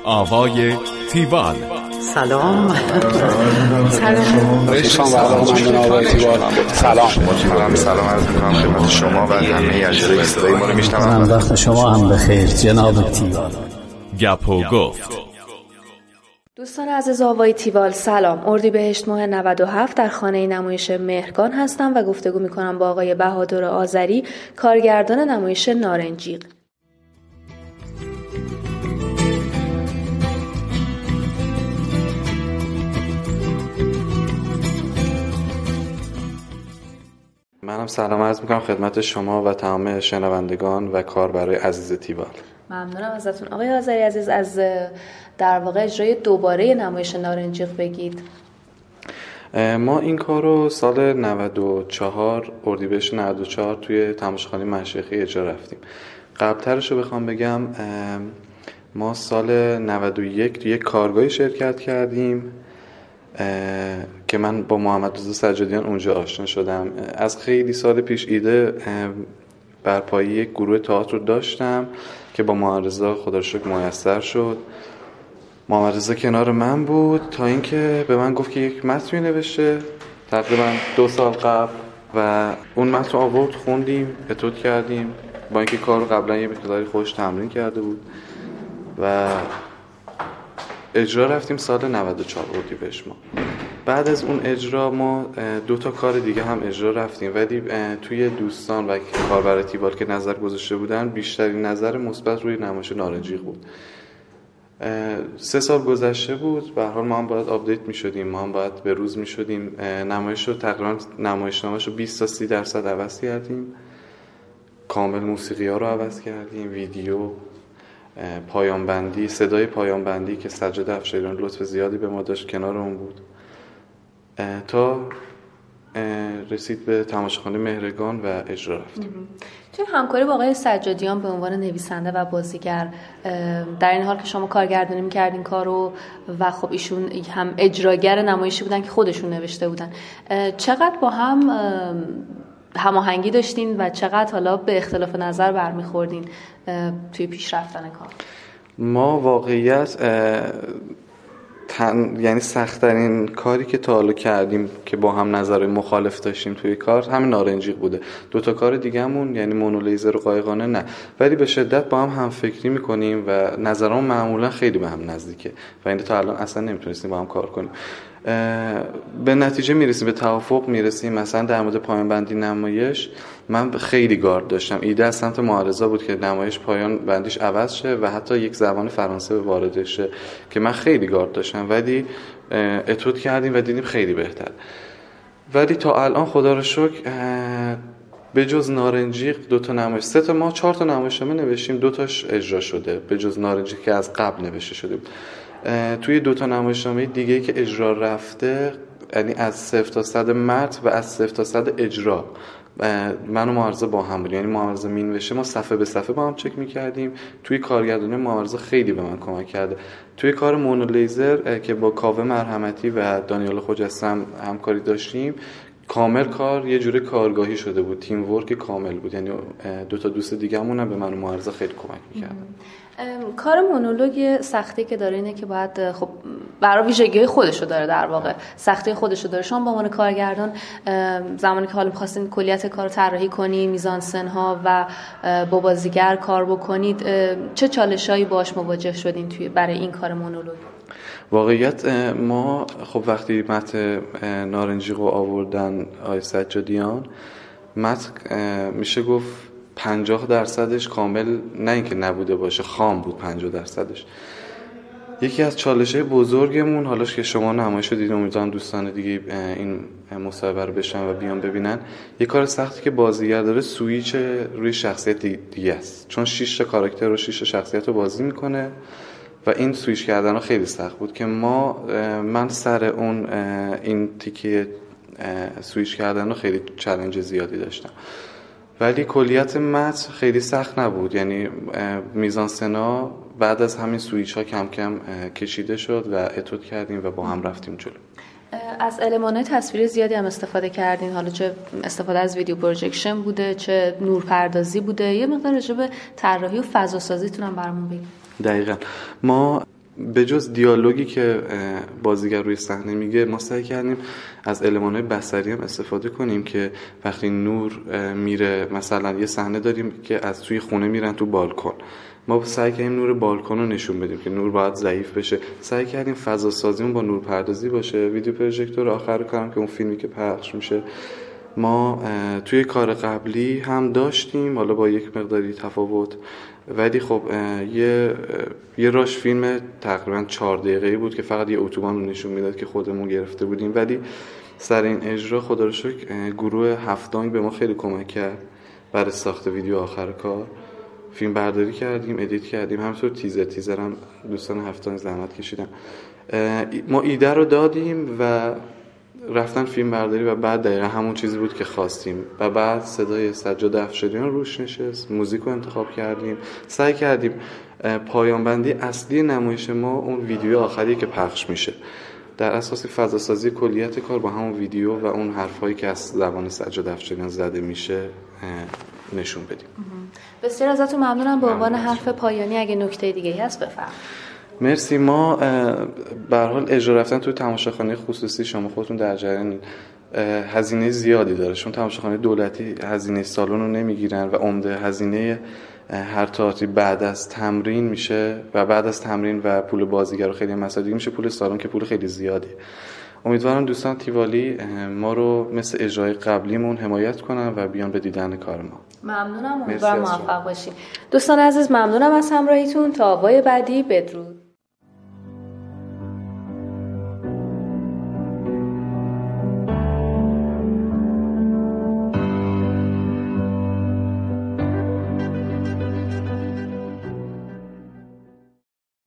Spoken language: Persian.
آوای تیوال. سلام. سلام عرض می‌کنم خدمت شما و همه اجرای صدای ما رو میشنوم. وقت شما هم بخیر جناب تیوال. گپ و گفت. دوستان عزیز آوای تیوال سلام. اردیبهشت ماه 97 در خانه نمایش مهرگان هستم و گفتگو میکنم با آقای بهادر آذری، کارگردان نمایش نارنجیق. منم سلام عرض میکنم خدمت شما و تمام شنوندگان و کاربرای عزیز تیوال. ممنونم ازتون آقای آذری عزیز. از در واقع اجرای دوباره نمایش نارنجیق بگید. ما این کار رو سال 94 اردیبهشت 94 توی تماشاخانه مشایخی اجرا رفتیم. قبلترش رو بخوام بگم ما سال 91 توی یک کارگاهی شرکت کردیم که من با محمد رضا سجادیان اونجا آشنا شدم. از خیلی سال پیش ایده برپایی یک گروه تئاتر رو داشتم که با محمد رضا خدا رو شکر میسر شد. محمد رضا کنار من بود تا اینکه به من گفت که یک متن نوشته تقریبا 2 سال قبل و اون متن آورد خوندیم، اتود کردیم، با اینکه کار رو قبلا یه مقداری خوش تمرین کرده بود و اجرا رفتیم سال 94 اردیبهشت. ما بعد از اون اجرا ما 2 تا کار دیگه هم اجرا رفتیم، ولی توی دوستان و کاربر تیوال که نظر گذاشته بودن بیشترین نظر مثبت روی نمایش نارنجیق بود. 3 سال گذشته بود، به هر حال ما هم باید آپدیت می‌شدیم، ما هم باید به روز می‌شدیم. نمایش رو تقریبا نمایشنامه‌شو 20 تا 30% عوض کردیم، کامل موسیقی‌ها رو عوض کردیم، ویدیو، پایان بندی، صدای پایان بندی که سجاد افشاریان لطف زیادی به ما داشت کنار اون بود تا رسید به تماشاخانه مهرگان و اجرا رفتیم. توی همکاری با آقای سجادیان به عنوان نویسنده و بازیگر، در این حال که شما کارگردانی می‌کردین کارو و خب ایشون هم اجراگر نمایشی بودن که خودشون نوشته بودن، چقدر با هم هماهنگی داشتین و چقدر حالا به اختلاف نظر برمیخوردین توی پیش رفتن کار؟ ما واقعیت یعنی سخت‌ترین کاری که تا حالا کردیم که با هم نظر مخالف داشتیم توی کار همین نارنجیق بوده. 2 تا کار دیگه‌مون یعنی مونولیزر و قایقانه نه، ولی به شدت با هم فکری می‌کنیم و نظرمون معمولا خیلی به هم نزدیکه و این تا الان اصلا نمیتونستیم با هم کار کنیم. به نتیجه میرسیم، به توافق میرسیم. مثلا در مورد پایان بندی نمایش من خیلی گارد داشتم. ایده از سمت معارضا بود که نمایش پایان بندیش عوض شه و حتی یک زبان فرانسه وارد شه که من خیلی گارد داشتم، ولی اتود کردیم و دیدیم خیلی بهتر. ولی تا الان خدا رو شکر به جز نارنجیق 2 تا نمایش، 3 تا ما 4 تا نمایشنامه نوشتیم، 2 تاش اجرا شده به جز نارنجیق که از قبل نوشته شده بود. توی 2 تا نمایشنامه دیگه که اجرا رفته، یعنی از 0 تا 100 متن و از 0 تا 100 اجرا، من و معارضه با هم بود. یعنی معارضه مینوشه ما صفحه به صفحه با هم چک می‌کردیم. توی کارگردانی معارضه خیلی به من کمک کرده. توی کار مونولیزر که با کاوه مرحمتی و دانیال خجسته همکاری داشتیم، کامل کار یه جوره کارگاهی شده بود، تیم ورک کامل بود. یعنی 2 تا دوست دیگه‌مون هم به من و معارضه خیلی کمک می‌کردن. کار مونولوگ سختی که داره اینه که باید خب برای ویژگی‌های خودشو داره، در واقع سختی خودشو داره. شما به عنوان کارگردان زمانی که حالا می‌خواستین کلیت کارو طراحی کنید، میزانسن‌ها و با بازیگر کار بکنید، چه چالشایی باهاش مواجه شدین توی برای این کار مونولوگ؟ واقعیت ما خب وقتی متن نارنجیق رو آوردن آقای سجادیان، متن میشه گفت 50% کامل، نه اینکه نبوده باشه، خام بود 50%. یکی از چالش‌های بزرگمون، حالا که شما نمایش رو دیدین، امیدوارم دوستان دیگه این مصاحبه رو بشن و بیان ببینن، یه کار سختی که بازیگر داره سویچ روی شخصیت دیگه است، چون 6 تا کاراکتر و 6 تا شخصیت رو بازی میکنه و این سویچ کردن ها خیلی سخت بود که من سر اون این تیکه سویچ کردن ها خیلی چالش زیادی داشتم، ولی کلیت متن خیلی سخت نبود. یعنی میزانسنا بعد از همین سویچ ها کم کم کشیده شد و اتود کردیم و با هم رفتیم جلو. از المان‌های تصویری زیادی هم استفاده کردین، حالا چه استفاده از ویدیو پروژکشن بوده چه نورپردازی بوده. یه مقدار راجع به طراحی و فضا سازیتون هم برامون بگید. دقیقاً ما به جز دیالوگی که بازیگر روی صحنه میگه، ما سعی کردیم از المان‌های بصری هم استفاده کنیم که وقتی نور میره، مثلا یه صحنه داریم که از توی خونه میرن تو بالکن، ما سعی کردیم نور بالکن رو نشون بدیم که نور باید ضعیف بشه. سعی کردیم فضا سازیمون با نور پردازی باشه. ویدیو پروژکتور آخر کارم که اون فیلمی که پخش میشه ما توی کار قبلی هم داشتیم، حالا با یک مقداری تفاوت، ولی خب یه راش فیلم تقریبا 4 دقیقه‌ای بود که فقط یه اتوبان رو نشون میداد که خودمون گرفته بودیم، ولی سر این اجرا خدا رو شکر گروه هفتانگ به ما خیلی کمک کرد برای ساخت ویدیو آخر کار. فیلم برداری کردیم، ادیت کردیم، همینطور تیزر هم دوستان هفتانگ زحمت کشیدن. ما ایده رو دادیم و رفتن فیلم برداری و بعد دقیقا همون چیزی بود که خواستیم و بعد صدای سجاد افشاریان روش نشست، موزیک رو انتخاب کردیم، سعی کردیم پایان بندی اصلی نمایش ما اون ویدیو آخری که پخش میشه در اساس فضا سازی کلیت کار با همون ویدیو و اون حرفایی که از زبان سجاد افشاریان زده میشه نشون بدیم. بسیار ازتون ممنونم. به عنوان حرف پایانی اگه نکته دیگه‌ای هست بفرمایید. مرسی. ما به هر حال اجرا رفتن توی تماشاخانه خصوصی، شما خودتون در جریانید، هزینه زیادی داره، چون تماشاخانه دولتی هزینه سالن رو نمیگیرن و عمده هزینه هر تئاتری بعد از تمرین میشه و بعد از تمرین و پول بازیگر و خیلی مسائل دیگه میشه پول سالن که پول خیلی زیادی. امیدوارم دوستان تیوالی ما رو مثل اجرای قبلیمون حمایت کنن و بیان به دیدن کار ما. ممنونم. امیدوارم موفق باشید. دوستان عزیز ممنونم از همراهیتون. تا وای بعدی، بدرود.